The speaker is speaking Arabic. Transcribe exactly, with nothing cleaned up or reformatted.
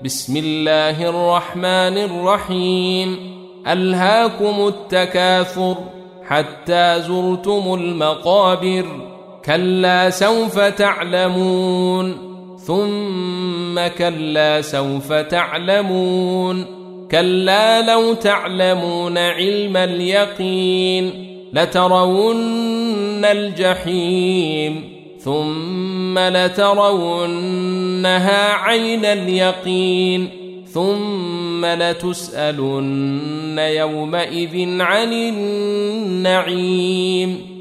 بسم الله الرحمن الرحيم ألهاكم التكاثر حتى زرتم المقابر كلا سوف تعلمون ثم كلا سوف تعلمون كلا لو تعلمون علم اليقين لترون الجحيم ثم لترونها عين اليقين ثم لتسألن يومئذ عن النعيم